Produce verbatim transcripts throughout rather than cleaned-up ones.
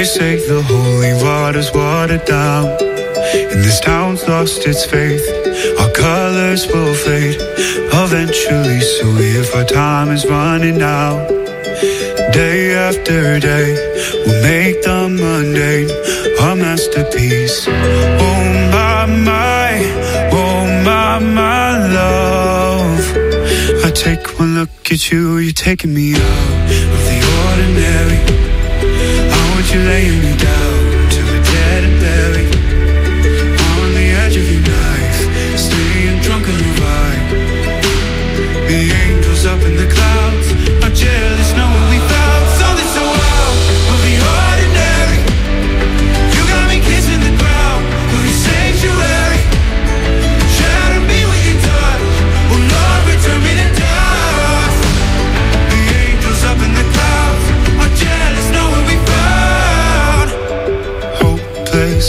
They say the holy water's watered down, and this town's lost its faith. Our colors will fade eventually, so if our time is running out, day after day, we'll make the mundane a masterpiece. Oh my, my, oh my, my love. I take one look at you, you're taking me out of the ordinary. I want you laying me down to a dead and buried, on the edge of your knife, staying drunk on your vibe. The angels up in the clouds are jealous knowing we found something so out of the ordinary. You got me kissing the ground of your sanctuary. Shatter me with your touch, oh Lord, return me to dust. The angels up in the clouds are jealous knowing we found hopeless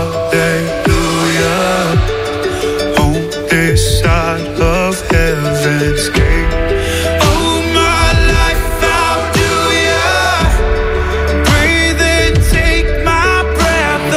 hallelujah on this side of heaven's gate. Oh my life, how do ya breathe and take my breath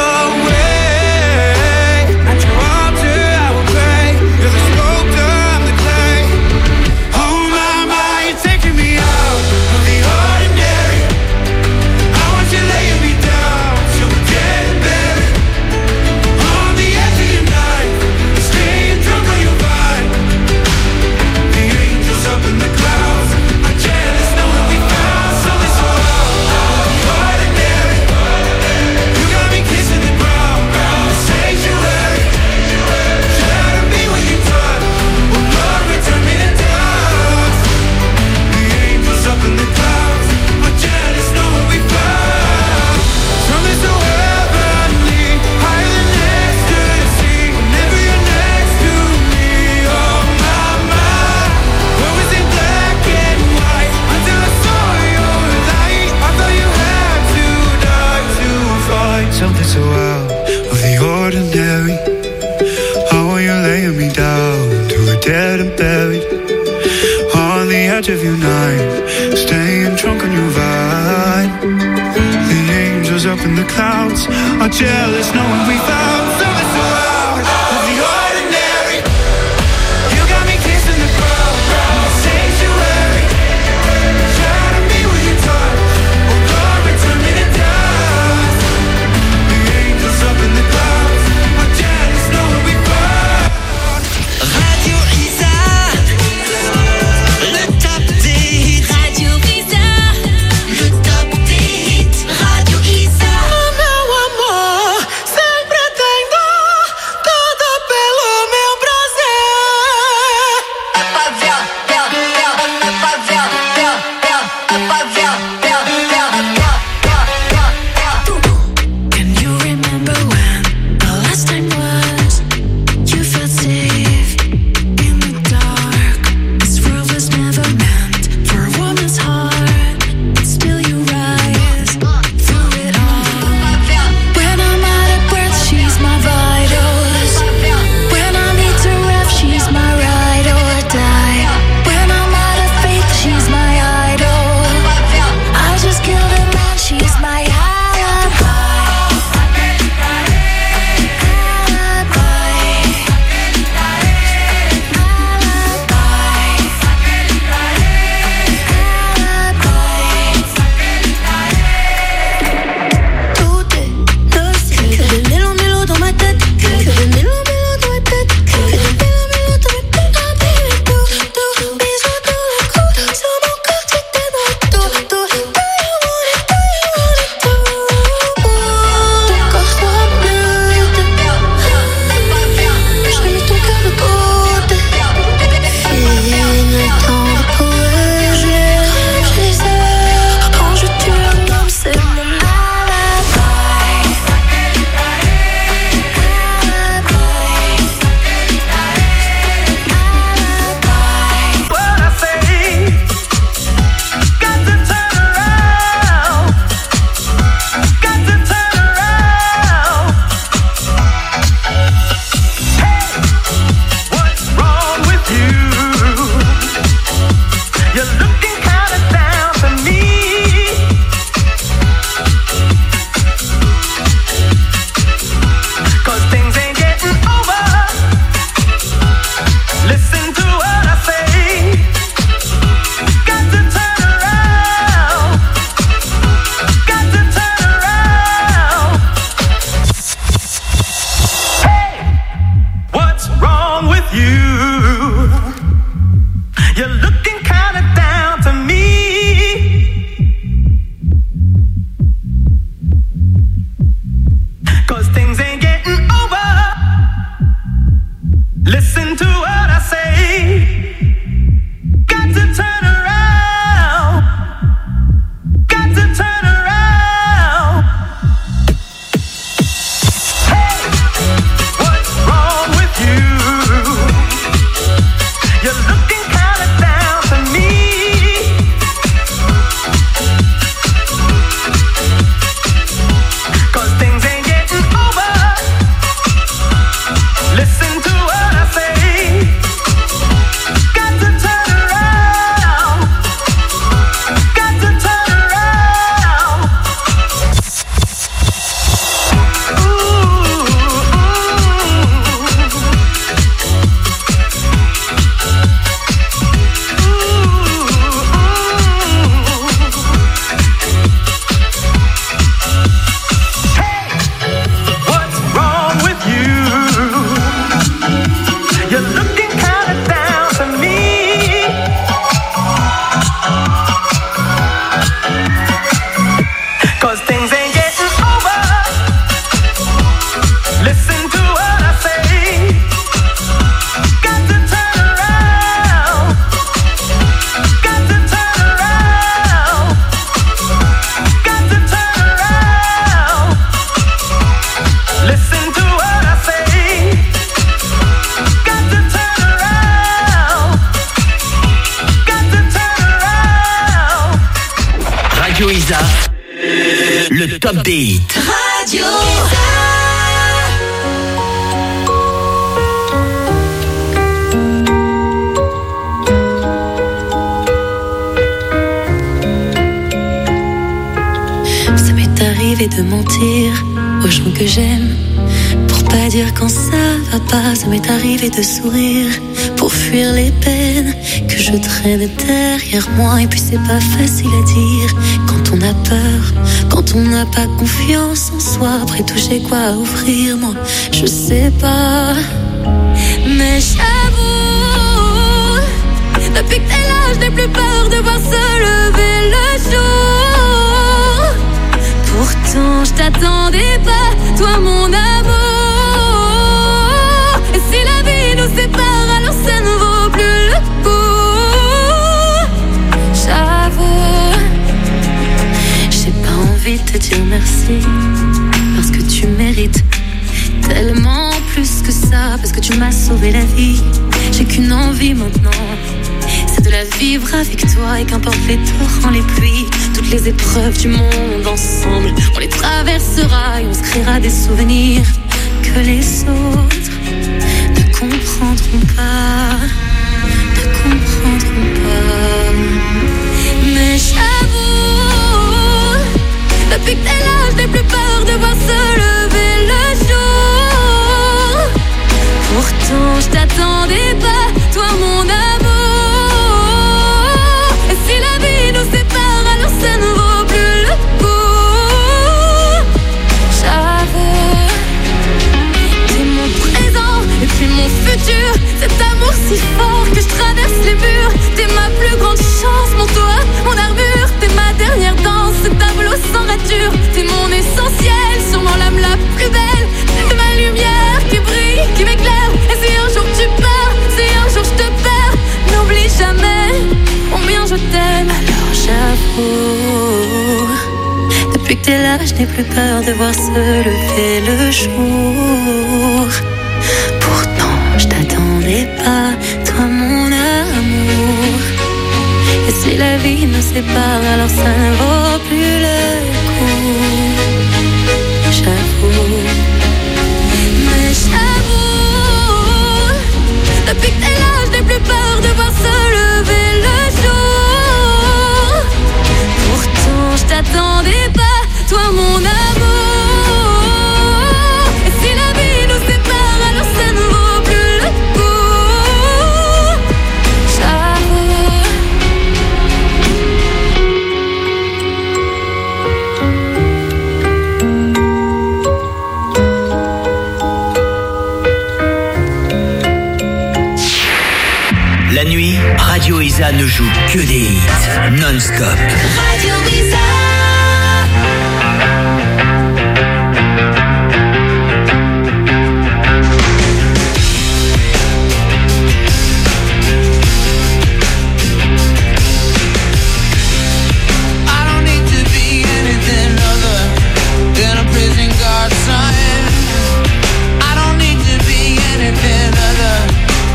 away? At your altar I will pray, you're the sculptor, I'm the clay. Oh my, my, you're taking me out of the ordinary. I want you laying me down till we're dead and buried, on the edge of your knife, staying drunk on your vibe. The angels up in the clouds are jealous knowing we found something so out of the ordinary. You got me kissing the ground, the sanctuary. Shatter me with your touch, oh Lord, return me to dust. The angels up in the clouds are jealous knowing we found something so heavenly, higher than ecstasy. Whenever you're next to me, oh my, my. What was in black and white until I saw your light? I thought you had to die to find something so out of the ordinary. How are you laying me down to a dead and buried, on the edge of your knife, staying drunk on your vine. The angels up in the clouds are jealous knowing we found something so out of the ordinary. You got me kissing the ground, the sanctuary. Shatter me with your touch, oh Lord, return me to dust. The angels up in the clouds are jealous knowing we found. Radio Isa, le top des hits. Radio Isa, Le top des hits. Radio Isa. Mamma, mamma, sempre Radio Isa, le top des hits. Radio Isa. Ça m'est arrivé de mentir aux gens que j'aime pour pas dire quand ça va pas. Ça m'est arrivé de sourire pour fuir les peines que je traîne derrière moi. Et puis c'est pas facile à dire quand on a peur, quand on n'a pas confiance en soi. Après tout j'ai quoi à offrir, moi je sais pas. Mais j'avoue, depuis que t'es là je n'ai plus peur de voir se lever le jour. Pourtant je t'attendais pas, toi mon amour. Et si la vie nous sépare, alors ça ne vaut plus le coup. J'avoue, j'ai pas envie de te dire merci, parce que tu mérites tellement plus que ça, parce que tu m'as sauvé la vie. J'ai qu'une envie maintenant, c'est de la vivre avec toi. Et qu'importe les torrents, les pluies, toutes les épreuves du monde ensemble, on les traversera et on se créera des souvenirs que les autres ne comprendront pas, ne comprendront pas. Mais j'avoue, depuis que t'es là, je n'ai plus peur de voir se lever le jour. Pourtant je t'attendais pas, toi mon amour. Et si la vie nous sépare, alors ça ne vaut plus le coup. J'avoue, t'es mon présent et puis mon futur. Cet amour si fort que je traverse les murs. T'es ma plus grande chance, mon toit, mon armure. T'es ma dernière danse, ce tableau sans rature. T'es mon essentiel, sûrement l'âme la plus belle. T'es ma lumière qui brille, qui m'éclaire. Et si un jour tu pars, si un jour je te perds, n'oublie jamais combien je t'aime. Alors j'avoue, depuis que t'es là, je n'ai plus peur de voir se lever le jour. Pourtant je t'attendais pas, toi mon amour. Et si la vie nous sépare, alors ça ne vaut plus le coup. J'avoue, mais j'avoue, depuis que t'es là, je n'ai plus peur de voir se lever le jour. Pourtant je t'attendais pas, toi mon amour. Et si la vie nous sépare, alors ça ne vaut plus le coup. J'avoue. La nuit, Radio Isa ne joue que des hits non-stop. Radio Isa.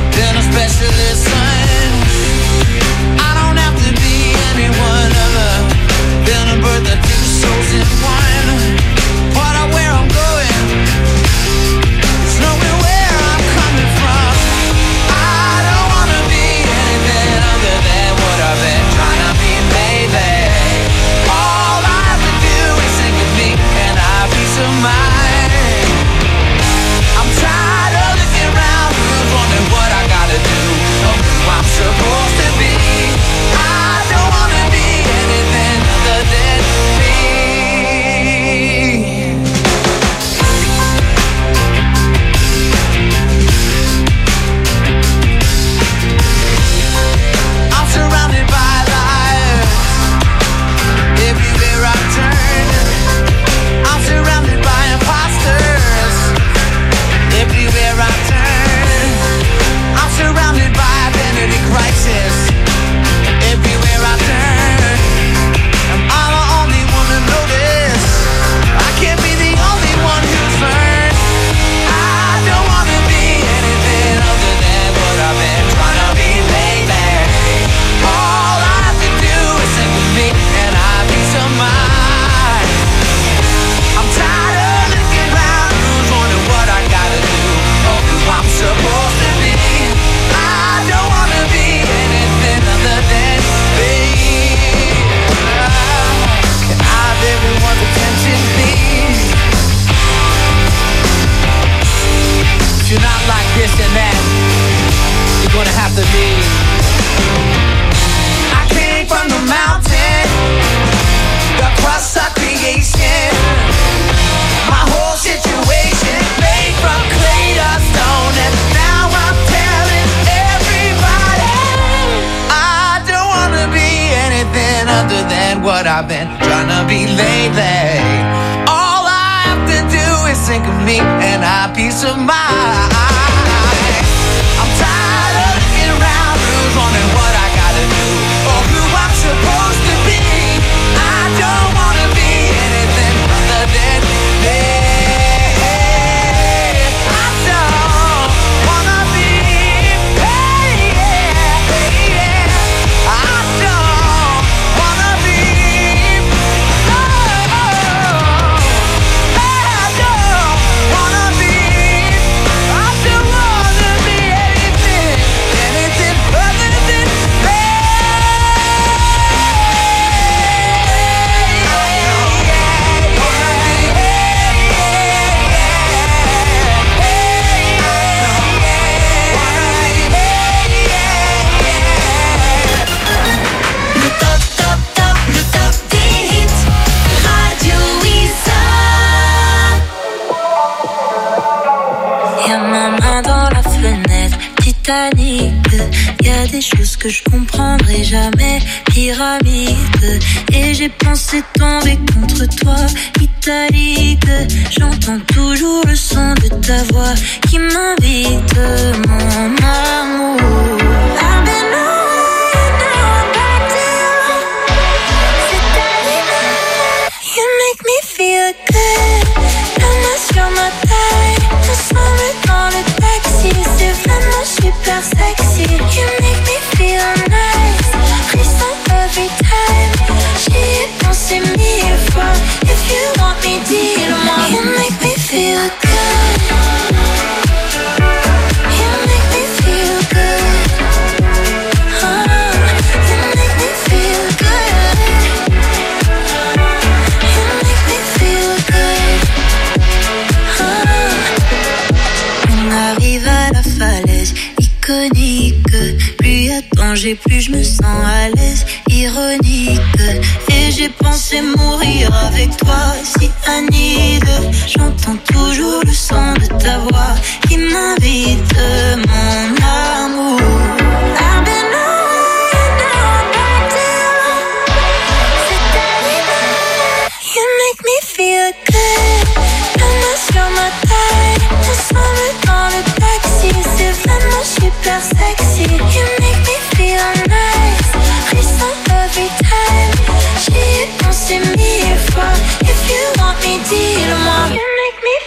Specialist sign. I don't have to be anyone other other than what I've been trying to be lately. All I have to do is think of me and have peace of mind. I'm tired of looking around, who's wondering what I gotta do or who I'm supposed to be. I don't wanna be anything other than me. Y a des choses que je comprendrai jamais. Pyramide. Et j'ai pensé tomber contre toi. Italique. J'entends toujours le son de ta voix qui m'invite, mon amour. I've been on, now I'm back down. C'est arrivé. You make me feel good. La main sur ma taille. Ensemble dans le taxi. C'est vraiment super sexy. You make me feel nice. Frisson every time. J'y ai pensé mille fois. If you want me, dis-le-moi. You make me feel good. You make me feel good. Oh, you make me feel good. You make me feel good. Oh. On arrive à la falaise iconique. Plus y a danger, plus je me sens à l'aise. Ironique. Et j'ai pensé mourir avec toi. Si Anide. J'entends toujours le son de ta voix qui m'invite, mon amour. I've been on, now I'm back down. C'est arrivé. You make me feel good. La main sur ma taille. Ensemble dans le taxi. C'est vraiment super sexy. You make me feel nice. Frisson every time. J'y ai pensé mille fois. If you want me, dis-le-moi. You make me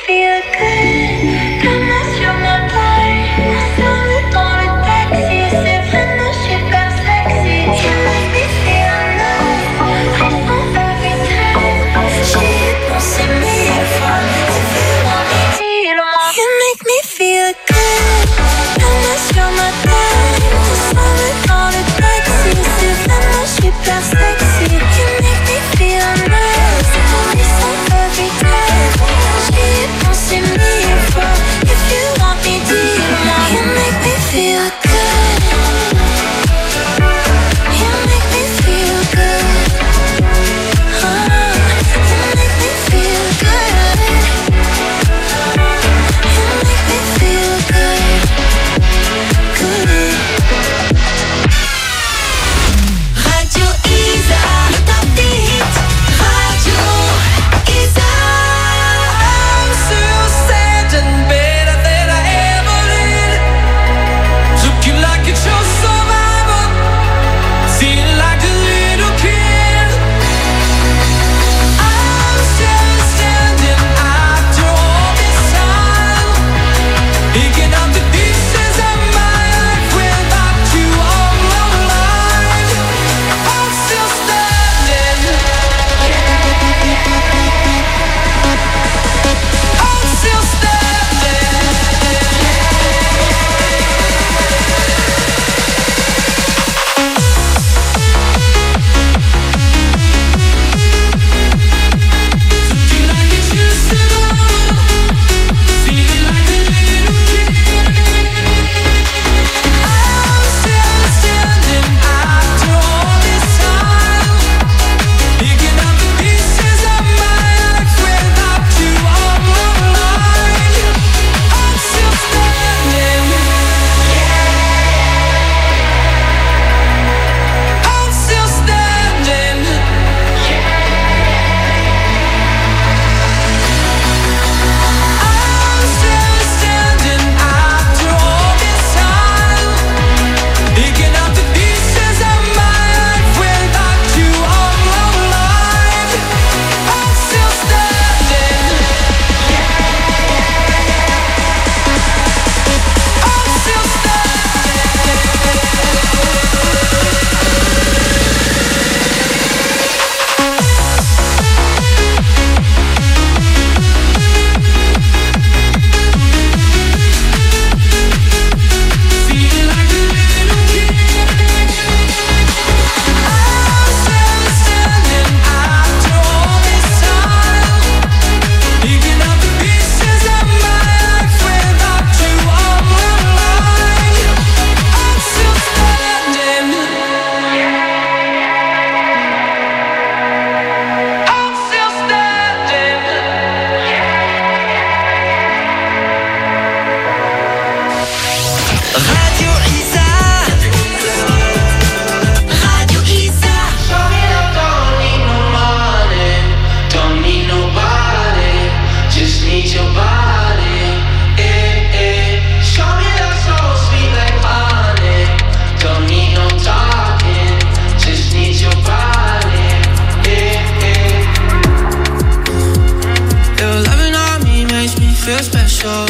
feel special.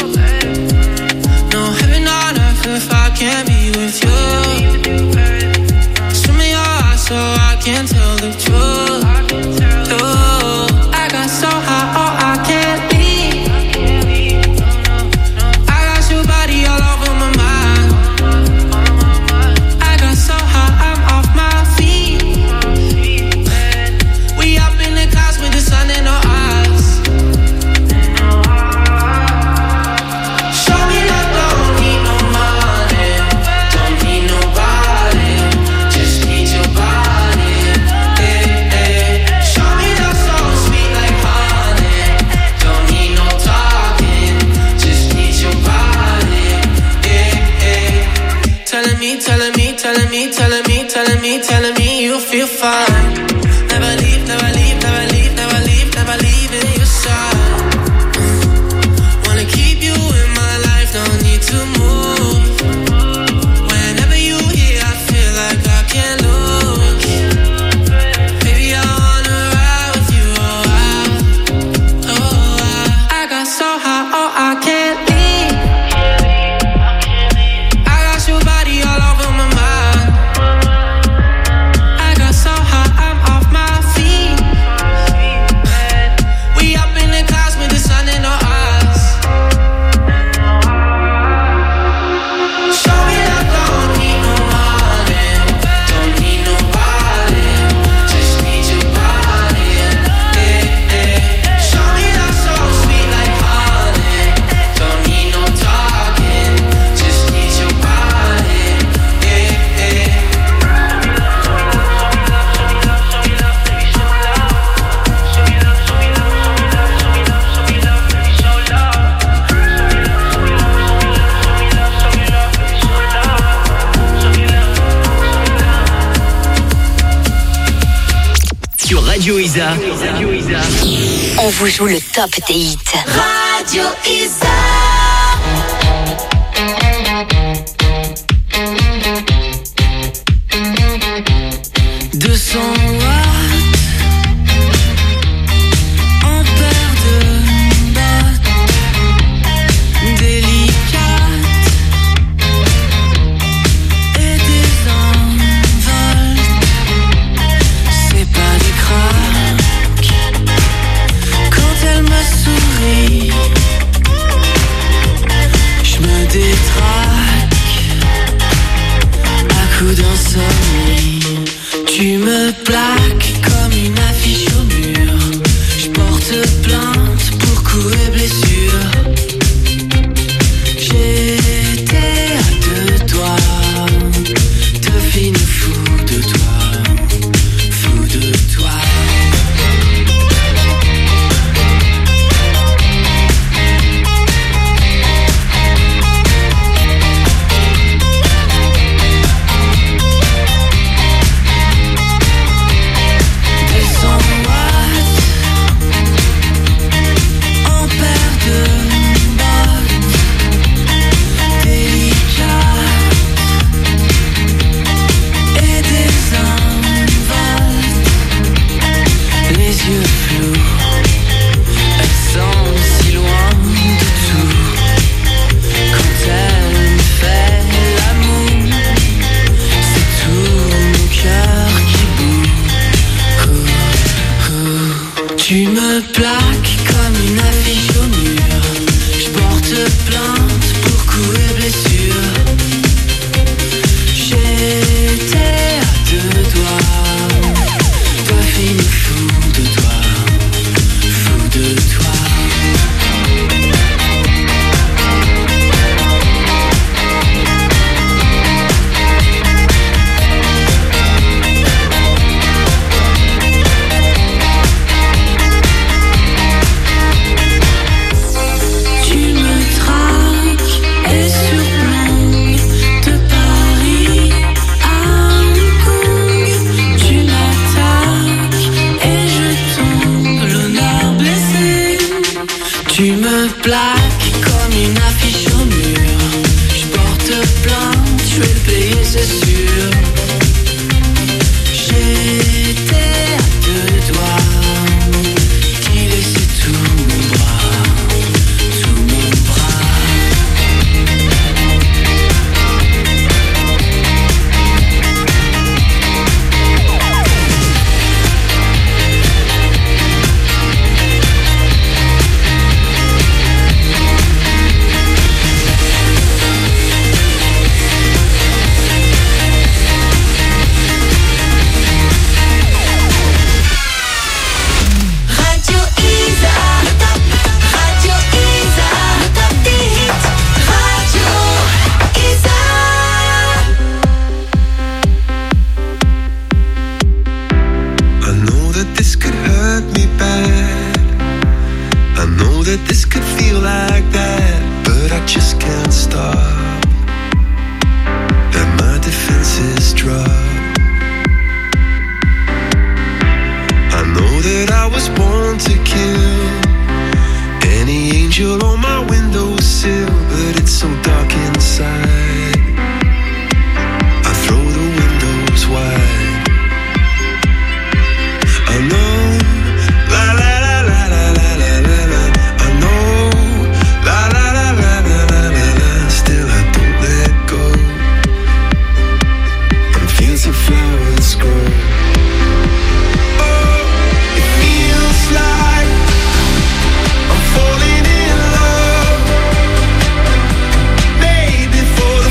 No heaven on earth if I can't be with you. Show me your eyes so I can tell the truth. Ooh, I got so high, oh I can't leave. I got your body all over my mind. I got so high, I'm off my feet. We up in the clouds with the sun in our eyes. Show me that don't need no money, don't need nobody, just need your body. Hey, hey. Show me that so sweet like honey, don't need no talking, just need your body. Hey, hey. Telling me, telling me, telling me, telling me, telling me, telling me you feel fine. Never leave, never leave, never leave, never leave, never leave in your side. Wanna keep you in my life, don't need to move. Whenever you here, I feel like I can't lose. Baby, I wanna ride with you, oh I, oh I. I got so high, oh I can't leave. I got your body all over my mind. I got so high, I'm off my feet. We up in the clouds with the sun in our eyes. Show me that don't need no money, don't need nobody, just need your body. Hey, hey. Show me that so sweet like honey, don't need no talking, just need your body. Hey, hey. Sur Radio Isa, On vous joue le top des hits. Radio Isa. deux cents watts en paire de bottes délicates et des envols. C'est pas des craques quand elle me sourit. Je me détraque à coups d'insomnie. Tu me plaques comme une affiche au mur. Je porte plainte pour coups et blessures. J'étais à deux doigts de finir fou de toi, fou de toi. Tu me plaques comme une affiche au mur. Je porte plainte pour coups et blessures. J'étais à deux doigts de finir fou de toi, fou de toi. Tu me plaques comme une affiche au mur. Je porte plainte, je vais le payer, c'est sûr. J'étais à deux doigts d'y laisser tout mon bras, could feel like that, but I just can't stop. And my defenses drop. I know that I was born to kill any angel on my windowsill, but it's so dark inside. I throw the windows wide. Alone, la la la la la la la la la. I know, la la la la la la la la. Still I don't let go. And fields of flowers grow. Oh, it feels like I'm falling in love. Maybe for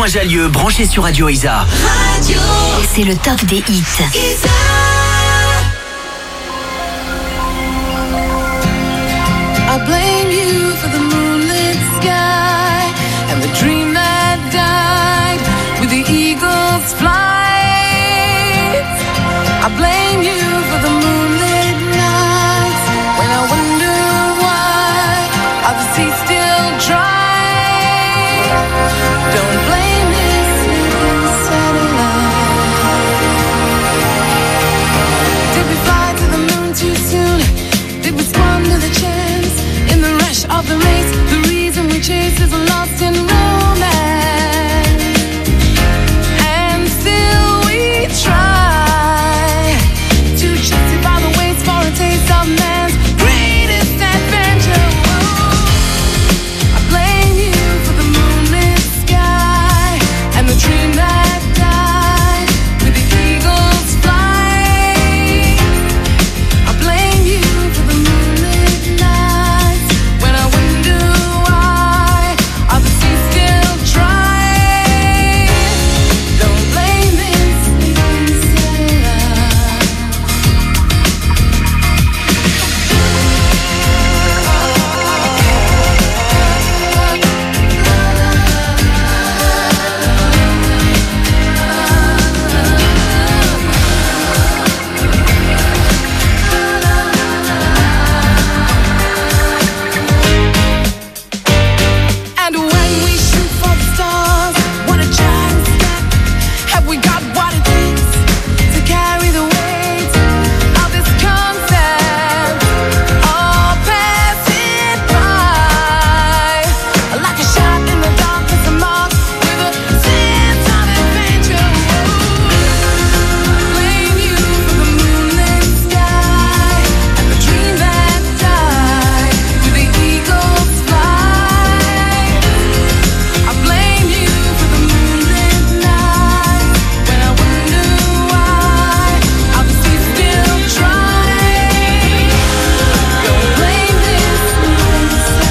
Saint-Ouen-Jallieu, branché sur Radio Isa. Radio. C'est le top des hits. Isa. I blame you for the moonlit sky and the dream that died with the eagle's flight. I blame you for the moonlit nights when I wonder why are the seas still dry. Don't blame this little satellite. Did we fly to the moon too soon? Did we squander the chance in the rush of the race? The reason we chase is lost in romance, and still we try to justify the waste for a taste of man's greatest adventure. I blame you for the moonlit sky and the dream that died with the eagle's flight. I blame you for the moonlit nights when I wonder why are the seas still dry. Don't blame this little satellite. And when we shoot for the stars, what a giant step. Have we got what it takes to carry the weight of this concept? All pass it by like a shot in the dark, it's a mark with a sense of adventure. Blame you for the moonlit sky and the dream that died with the eagle's flight. I blame you for the moonlit night when I wonder why are the seas still dry. Don't blame this little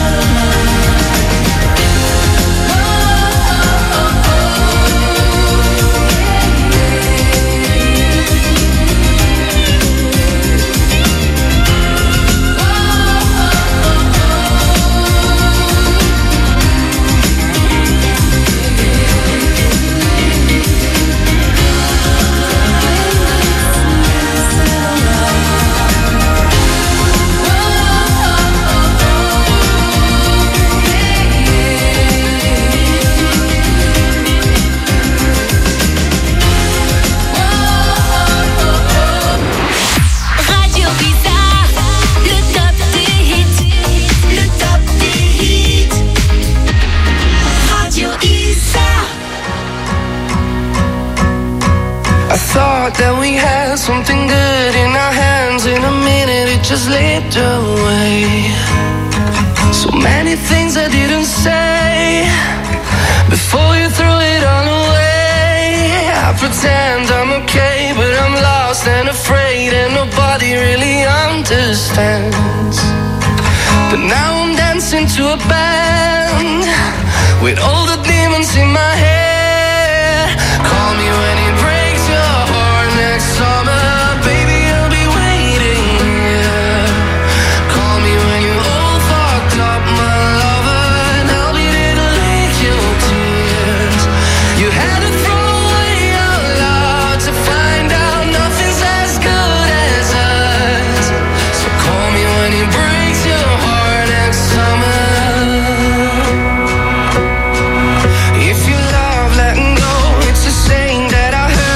Radio Isa, le top des hits, le top des hits. Radio Isa. I thought that we had something good in our hands. In a minute it just slipped away. So many things I didn't say before you threw it all away. I pretend I'm okay, but I'm lost and afraid, and nobody really understands. But now I'm dancing to a band with all the demons in my head. Call me when it breaks your heart next summer, baby, I'll be waiting here. Call me when you're all fucked up, my lover, and I'll be there to lick your tears. You had to throw away your love to find out nothing's as good as us. So call me when it breaks your heart next summer. If you love letting go, it's a saying that I heard.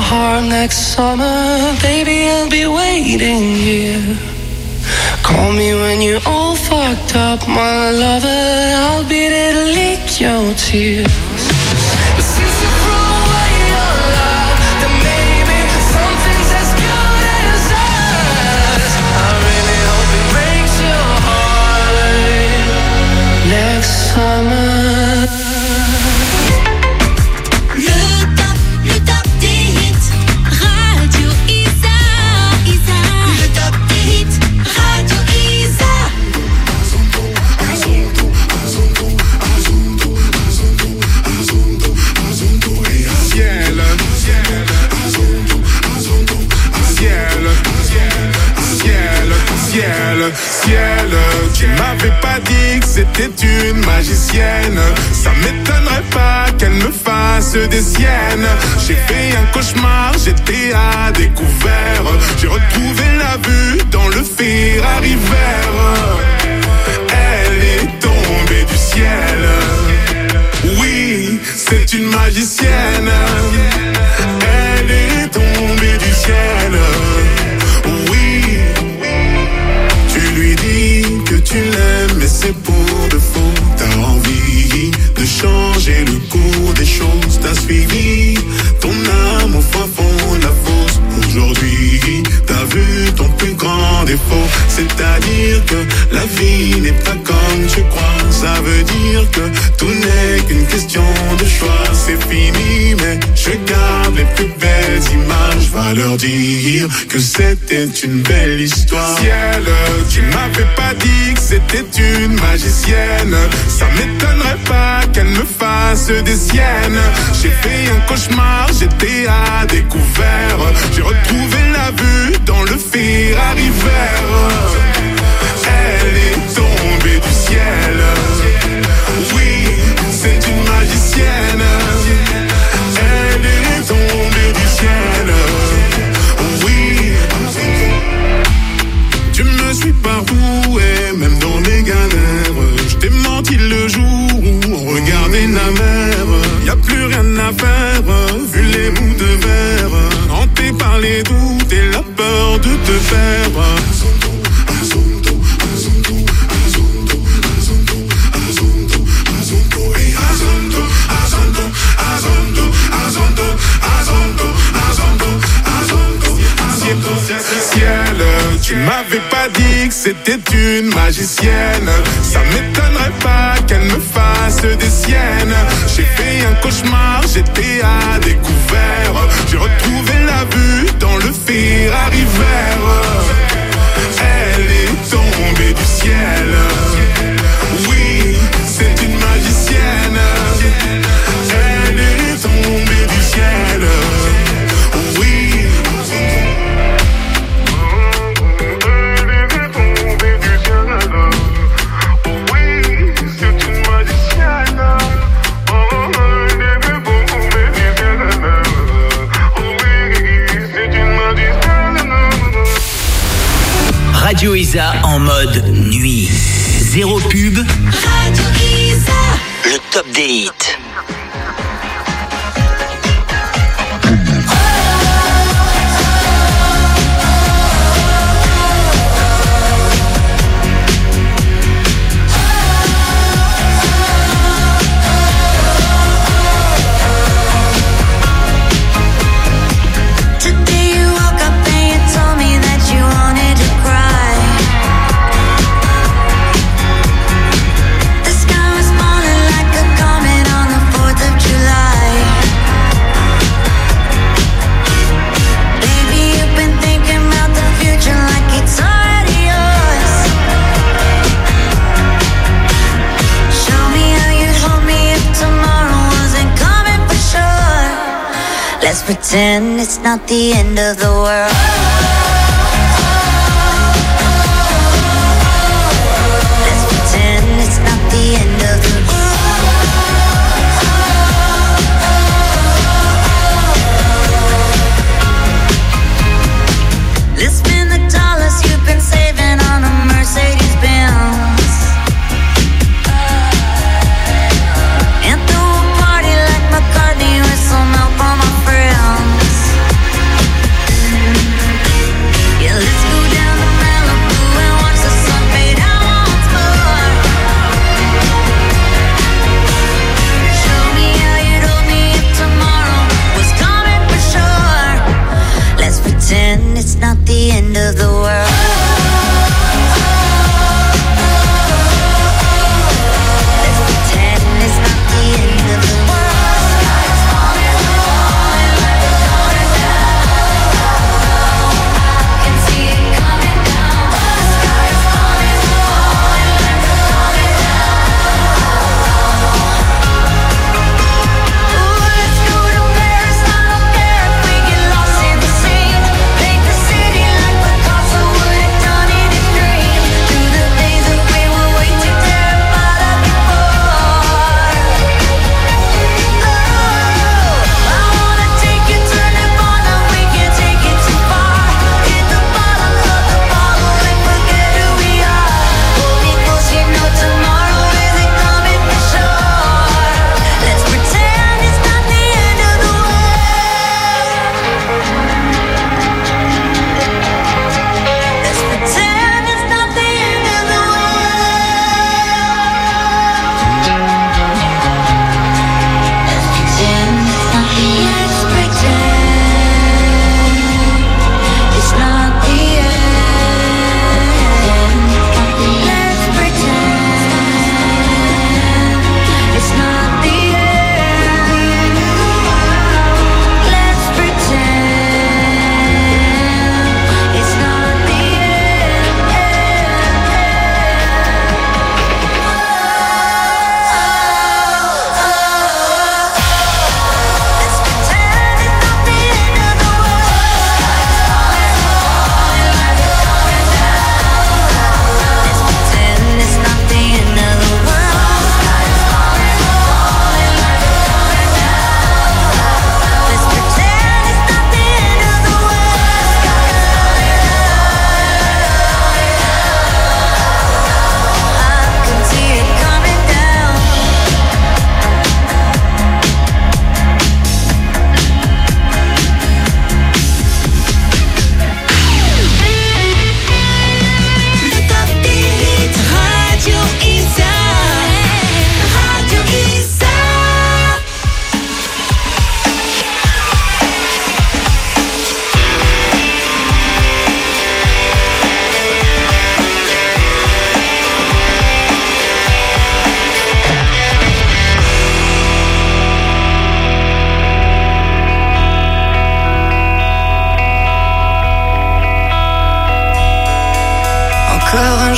heart next summer, baby, I'll be waiting here. Call me when you're all fucked up, my lover. I'll be there to lick your tears. But since you threw away your love, then maybe something's as good as us. I really hope it breaks your heart next summer. Ciel, tu m'avais pas dit que c'était une magicienne. Ça m'étonnerait pas qu'elle me fasse des siennes. J'ai fait un cauchemar, j'étais à découvert. J'ai retrouvé la vue dans le Ferrari vert. Elle est tombée du ciel. Oui, c'est une magicienne. Elle est tombée du ciel. Tu l'aimes mais c'est pour de faux. T'as envie de changer le cours des choses. T'as suivi ton âme au fin fond de la fosse. Aujourd'hui t'as vu ton plus grand défaut. C'est-à-dire que la vie n'est pas comme tu crois. Ça veut dire que tout n'est qu'une question de choix. C'est fini mais je garde les plus belles images. Va leur dire que c'était une belle histoire. Ciel, tu m'avais pas dit que c'était une magicienne. Ça m'étonnerait pas qu'elle me fasse des siennes. J'ai fait un cauchemar, j'étais à découvert. J'ai retrouvé la vue dans le Ferrari vert. Elle est tombée du ciel. Oui, c'est une magicienne. Elle est tombée du ciel. Oui, tu me suis partout et même dans mes galères. Je t'ai menti le jour où on regardait la mer. Y'a plus rien à faire, vu les bouts de verre. Hanté par les doutes et la peur de te perdre. Ciel, tu m'avais pas dit que c'était une magicienne. Ça m'étonnerait pas qu'elle me fasse des siennes. J'ai fait un cauchemar, j'étais à découvert. J'ai retrouvé la vue dans le Ferrari vert. Elle est tombée du ciel. Oui, c'est une magicienne. Elle est tombée du ciel. Oui. Radio Isa en mode nuit. Zéro pub. Radio Isa. Le top des hits. Let's pretend it's not the end of the world. Let's pretend it's not the end of the world. Let's spend the dollars you've been saving on a Mercedes Benz. And throw a party like McCartney with some help from my friends.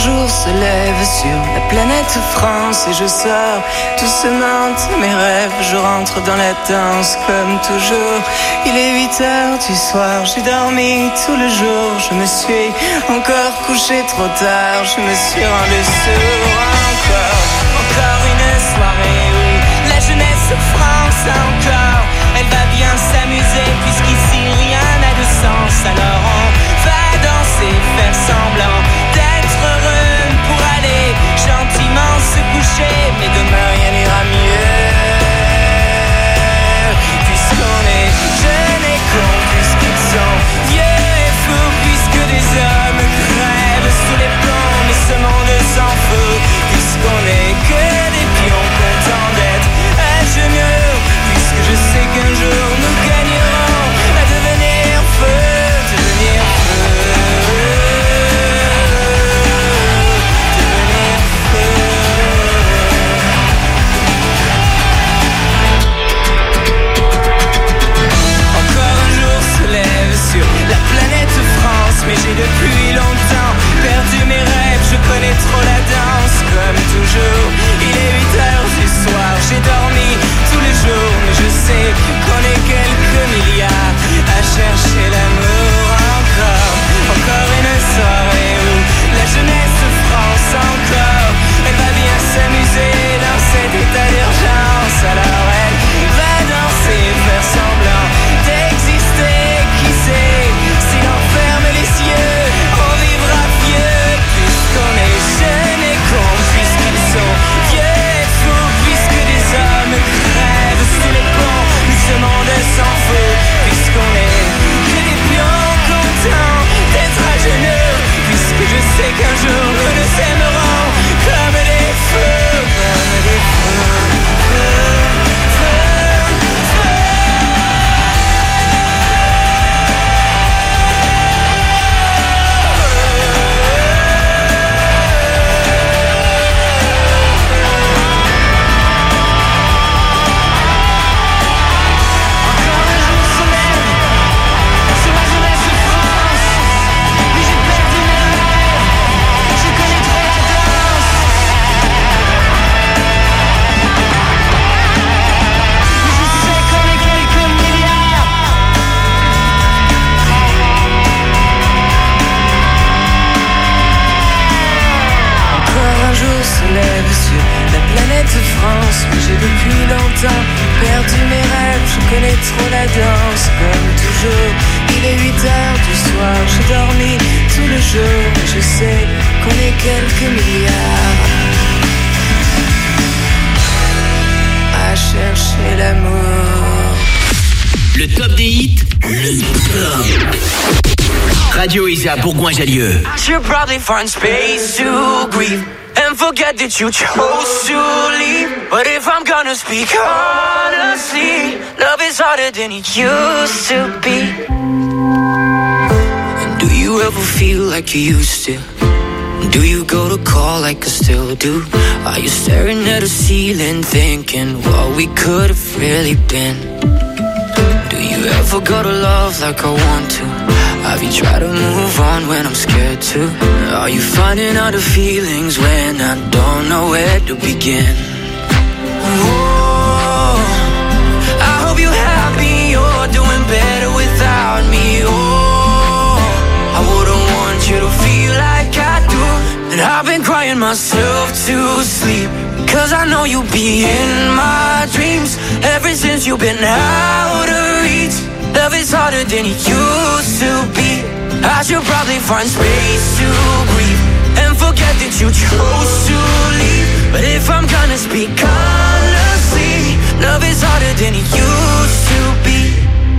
jour se lève sur la planète France et je sors doucement de mes rêves. Je rentre dans la danse comme toujours. Il est huit heures du soir, j'ai dormi tout le jour. Je me suis encore couché trop tard, je me suis rendu sourd. Encore, encore une soirée où la jeunesse France encore. Elle va bien s'amuser puisqu'ici rien n'a de sens. Alors on va danser, faire semblant d'être heureux pour aller gentiment se coucher. Mais demain rien n'ira mieux puisqu'on est jeunes et cons, puisqu'ils sont vieux et fous, puisque des hommes crèvent sous les plombs. Mais ce monde s'en fout puisqu'on est que des pions contents d'être à genoux. Puisque je sais qu'un jour nous gagnerons à devenir feu, devenir feu, devenir feu. Encore un jour se lève sur la planète France, mais j'ai depuis longtemps perdu mes rêves. Je connais trop la danse comme toujours. Il est huit heures du soir, j'ai dormi tous les jours, mais je sais qu'on est quelques milliards à chercher l'amour. Encore, encore une soirée où la jeunesse France encore. Elle va bien s'amuser dans cet état d'urgence. Alors elle va danser, faire semblant d'exister. Qui sait, si l'on ferme les yeux, on vivra vieux. Puisqu'on est jeunes et cons, puisqu'ils sont vieux et fous, puisque des hommes crèvent sous les ponts. Mais ce monde s'en fout, puisqu'on est que des pions contents d'être à genoux. Puisque je sais qu'un jour nous nous aimerons comme des feux, comme des feux, feux, feux, feux. France, mais j'ai depuis longtemps perdu mes rêves. Je connais trop la danse comme toujours. Il est huit heures du soir, j'ai dormi tout le jour. Et je sais qu'on est quelques milliards à chercher l'amour. Le top des hits, le top. Radio Isa Bourgoin-Jallieu. I should probably find space to grieve and forget that you chose to leave. But if I'm gonna speak honestly, love is harder than it used to be. And do you ever feel like you used to? Do you go to call like I still do? Are you staring at the ceiling thinking what we could have really been? Do you ever go to love like I want to? Have you tried to move on when I'm scared to? Are you finding other feelings when I don't know where to begin? Oh, I hope you're happy, you're doing better without me. Oh, I wouldn't want you to feel like I do. And I've been crying myself to sleep, cause I know you'll be in my dreams ever since you've been out of reach. Love is harder than it used to be. I should probably find space to grieve and forget that you chose to leave. But if I'm gonna speak honestly, love is harder than it used to be.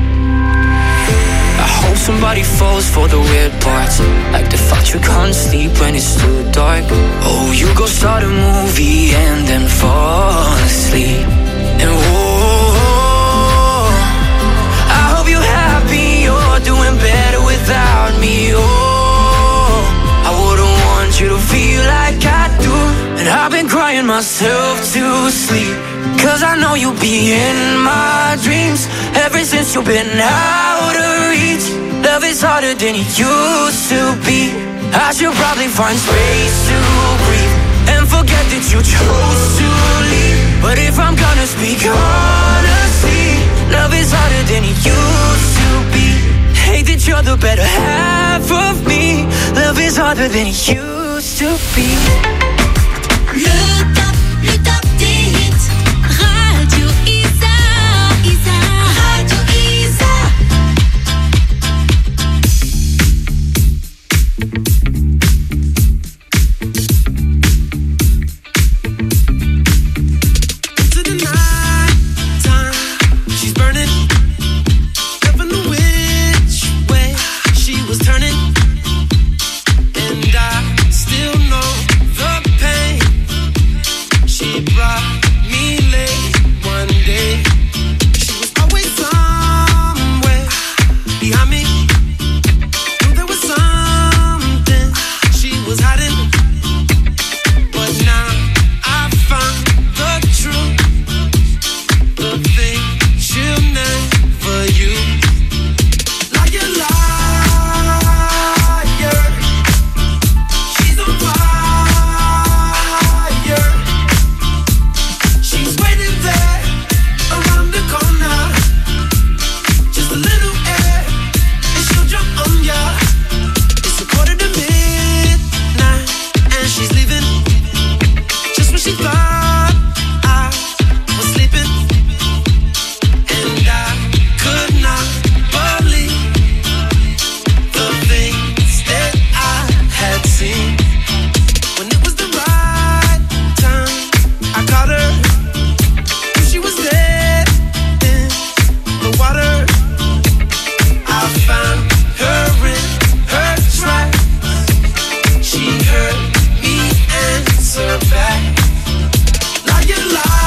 I hope somebody falls for the weird parts, like the fact you can't sleep when it's too dark. Oh, you go start a movie and then fall asleep. And whoa, I hope you're happy, you're doing better without me. Oh, I wouldn't want you to feel like I do. And I've been crying myself to sleep, cause I know you'll be in my dreams ever since you've been out of reach. Love is harder than it used to be. I should probably find space to breathe and forget that you chose to leave. But if I'm gonna speak honestly, love is harder than it used to be. Hate that you're the better half of me. Love is harder than it used to be. Le top, le top des hits. Radio Isa, Isa, Radio Isa. Into the night time, she's burning. Never knew which way she was turning, and I still know the pain she brought me late one day. She was always somewhere behind me. Knew there was something she was hiding, but now I found the truth, the thing she'll never use. Liar, liar, she's on fire. She's waiting there around the corner. Just a little air and she'll jump on ya. It's a quarter to midnight and she's leaving just when she thought I was sleeping. And I could not believe the things that I had seen. When it was the right time, I caught her. She was dead in the water. I found her in her tracks. She heard me answer back. Liar,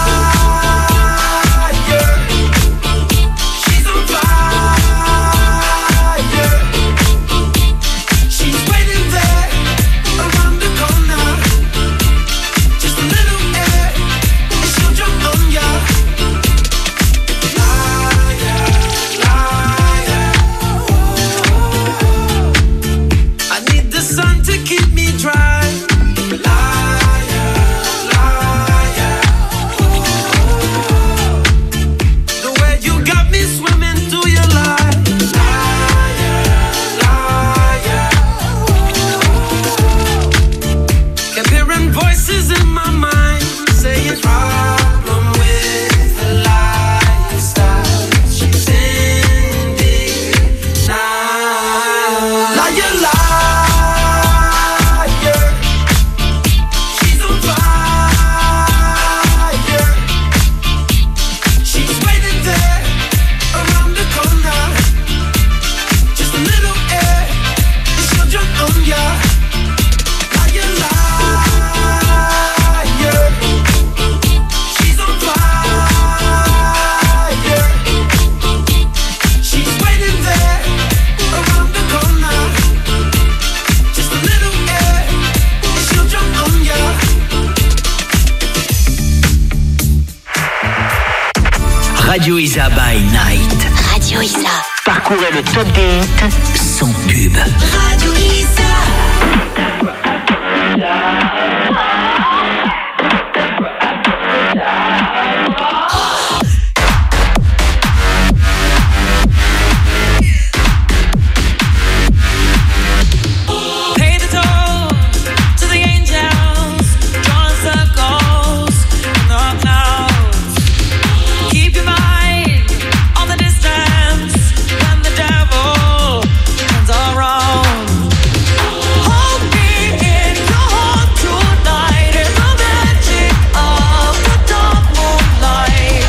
liar, she's on fire. She's waiting there around the corner. Just a little air and she'll jump on ya. Liar, liar. I need the sun to keep me dry. Liar, liar. The way you got me swimming through your lies. Liar, liar. Kept hearing voices in my mind saying problem with the lifestyle she's ending now. Liar, liar, she's on fire. She's waiting there around the corner. Just a little air and she'll jump on ya. Liar, liar, she's on fire. She's waiting there around the corner. Just a little air and she'll jump on ya. Radio Isa by Night. Radio Isa. Parcourez le top des hits sans pub. Radio Isa. Pay the toll to the angels, drawing circles in the clouds. Keep your mind on the distance when the devil turns around. Hold me in your heart tonight in the magic of the dark moonlight.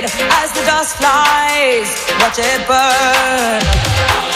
as the dust flies. Watch it burn.